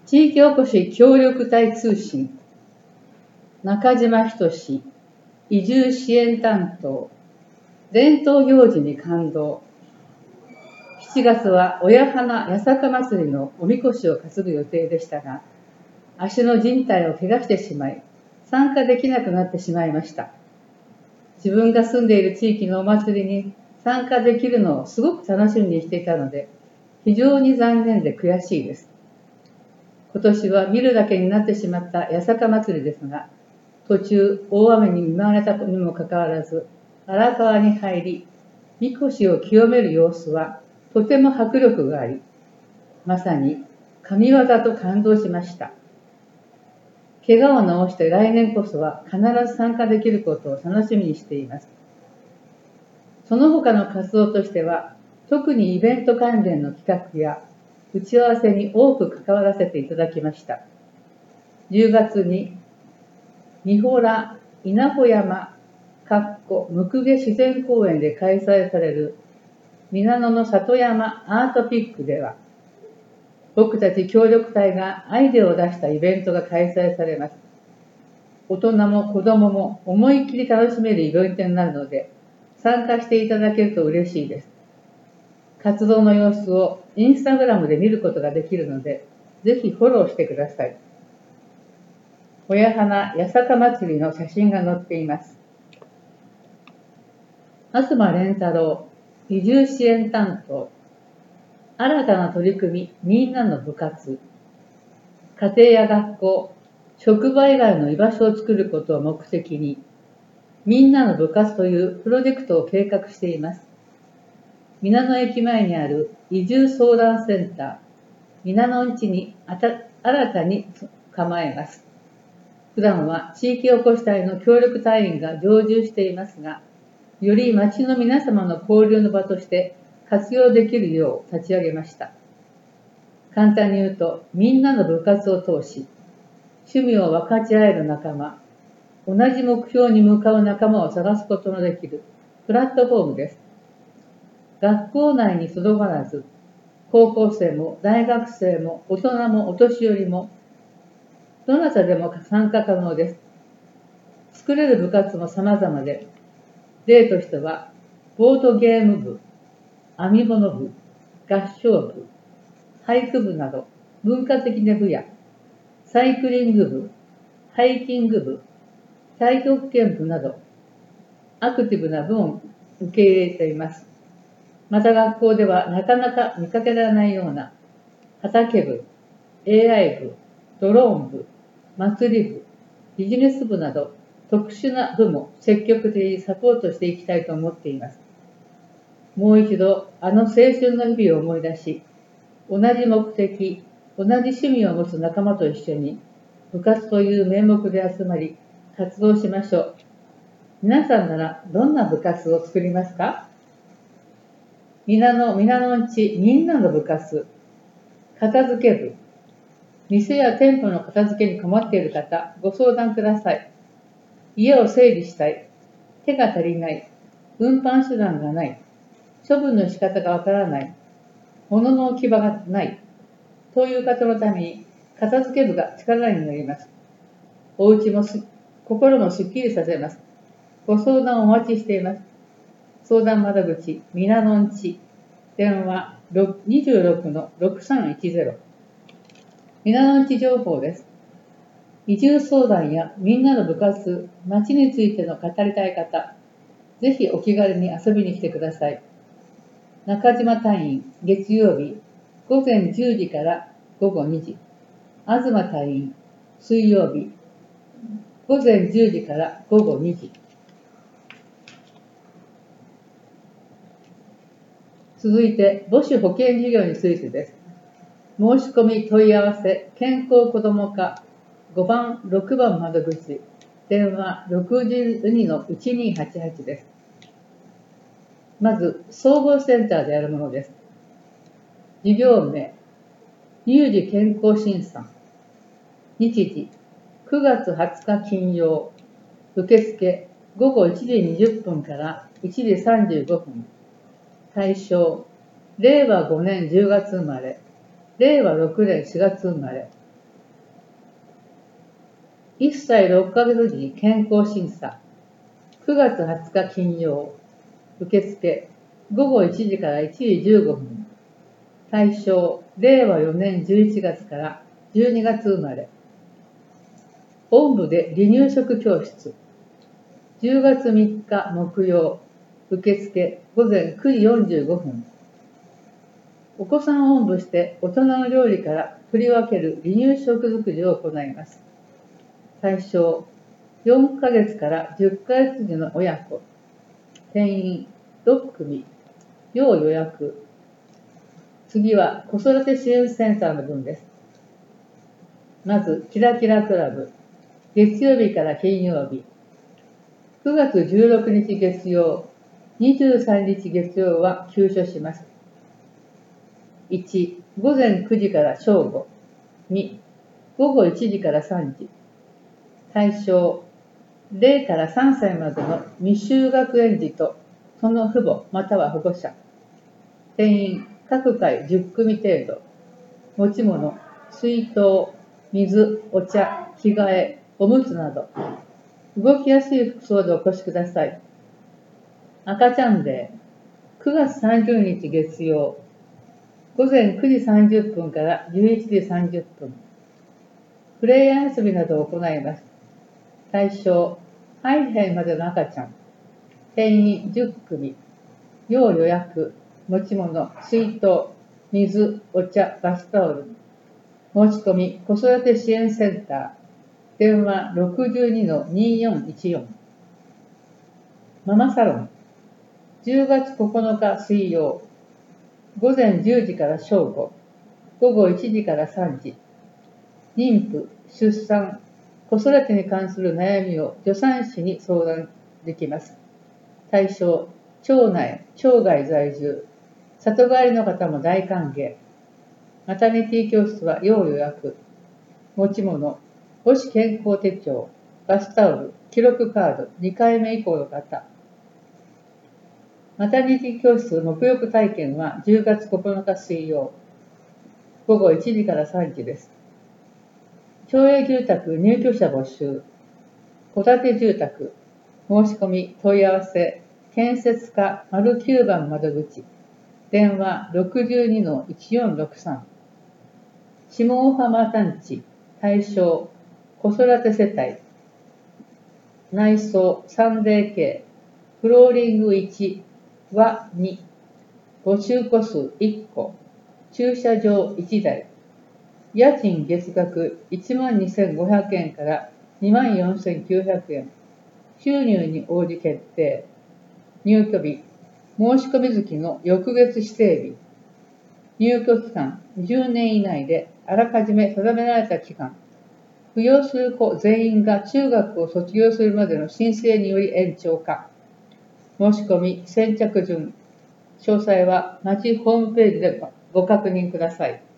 地域おこし協力隊通信、中島仁移住支援担当、伝統行事に感動。7月は親花八坂祭りのおみこしを担ぐ予定でしたが、足の靭帯を怪我してしまい、参加できなくなってしまいました。自分が住んでいる地域のお祭りに参加できるのをすごく楽しみにしていたので、非常に残念で悔しいです。今年は見るだけになってしまった八坂祭りですが、途中大雨に見舞われたにもかかわらず、荒川に入り、みこしを清める様子はとても迫力があり、まさに神業と感動しました。怪我を治して来年こそは必ず参加できることを楽しみにしています。その他の活動としては、特にイベント関連の企画や打ち合わせに多く関わらせていただきました。10月に三洞稲穂山むくげ自然公園で開催される皆野の里山アートピックでは、僕たち協力隊がアイデアを出したイベントが開催されます。大人も子供も思いっきり楽しめるイベントになるので、参加していただけると嬉しいです。活動の様子をインスタグラムで見ることができるので、ぜひフォローしてください。親花八坂祭りの写真が載っています。東蓮太郎移住支援担当、新たな取り組みみんなの部活、家庭や学校、職場以外の居場所を作ることを目的に、みんなの部活というプロジェクトを計画しています。皆野駅前にある移住相談センター、皆野んちに新たに構えます。普段は地域おこし隊の協力隊員が常駐していますが、より町の皆様の交流の場として活用できるよう立ち上げました。簡単に言うと、みんなの部活を通し、趣味を分かち合える仲間、同じ目標に向かう仲間を探すことのできるプラットフォームです。学校内にとどまらず、高校生も大学生も大人もお年寄りも、どなたでも参加可能です。作れる部活も様々で、例としては、ボードゲーム部、編み物部、合唱部、俳句部など文化的な部や、サイクリング部、ハイキング部、太極拳部など、アクティブな部を受け入れています。また学校ではなかなか見かけられないような畑部、AI 部、ドローン部、祭り部、ビジネス部など特殊な部も積極的にサポートしていきたいと思っています。もう一度あの青春の日々を思い出し、同じ目的、同じ趣味を持つ仲間と一緒に部活という名目で集まり活動しましょう。皆さんならどんな部活を作りますか？皆のんちみんなの部活、片付け部、店や店舗の片付けに困っている方、ご相談ください。家を整理したい、手が足りない、運搬手段がない、処分の仕方がわからない、物の置き場がない、という方のために片付け部が力になります。お家も心もすっきりさせます。ご相談をお待ちしています。相談窓口、みなのんち、電話26-6310。みなのんち情報です。移住相談やみんなの部活、町についての語りたい方、ぜひお気軽に遊びに来てください。中島隊員、月曜日、午前10時から午後2時。東隊員、水曜日、午前10時から午後2時。続いて、母子保健事業についてです。申し込み問い合わせ、健康子ども課5番、6番窓口、電話62-1288です。まず、総合センターであるものです。事業名、乳児健康審査。日時、9月20日金曜。受付、午後1時20分から1時35分。対象、令和5年10月生まれ、令和6年4月生まれ、 1歳6ヶ月時に健康審査。9月20日金曜。受付。午後1時から1時15分。対象、令和4年11月から12月生まれ。本部で離乳食教室。10月3日木曜。受付。午前9時45分。お子さんをおんぶして大人の料理から取り分ける離乳食作りを行います。対象、4ヶ月から10ヶ月児の親子。定員6組。要予約。次は子育て支援センターの分です。まず、キラキラクラブ。月曜日から金曜日。9月16日月曜、23日月曜は休所します。1、午前9時から正午。2、午後1時から3時。対象、0から3歳までの未就学園児とその父母または保護者。定員各回10組程度。持ち物、水筒、水、お茶、着替え、おむつなど。動きやすい服装でお越しください。赤ちゃんデー、9月30日月曜、午前9時30分から11時30分。プレイヤー遊びなどを行います。対象、ハイヘイまでの赤ちゃん。定員10組。要予約。持ち物、水筒、水、お茶、バスタオル。申し込み、子育て支援センター。電話 62-2414。ママサロン。10月9日水曜。午前10時から正午。午後1時から3時。妊婦、出産、子育てに関する悩みを助産師に相談できます。対象、町内、町外在住、里帰りの方も大歓迎。マタニティ教室は要予約。持ち物、母子健康手帳、バスタオル、記録カード、2回目以降の方。マタニティ教室沐浴体験は10月9日水曜、午後1時から3時です。町営住宅入居者募集。戸建て住宅。申し込み、問い合わせ、建設課 ○9 番窓口。電話 62-1463。下大浜団地。対象、子育て世帯。内装 3DK。フローリング1、和2。募集戸数1個。駐車場1台。家賃月額 12,500 円から24,900 円。収入に応じ決定。入居日。申し込み月の翌月指定日。入居期間10年以内であらかじめ定められた期間。扶養する子全員が中学を卒業するまでの申請により延長か。申し込み先着順。詳細は町ホームページでご確認ください。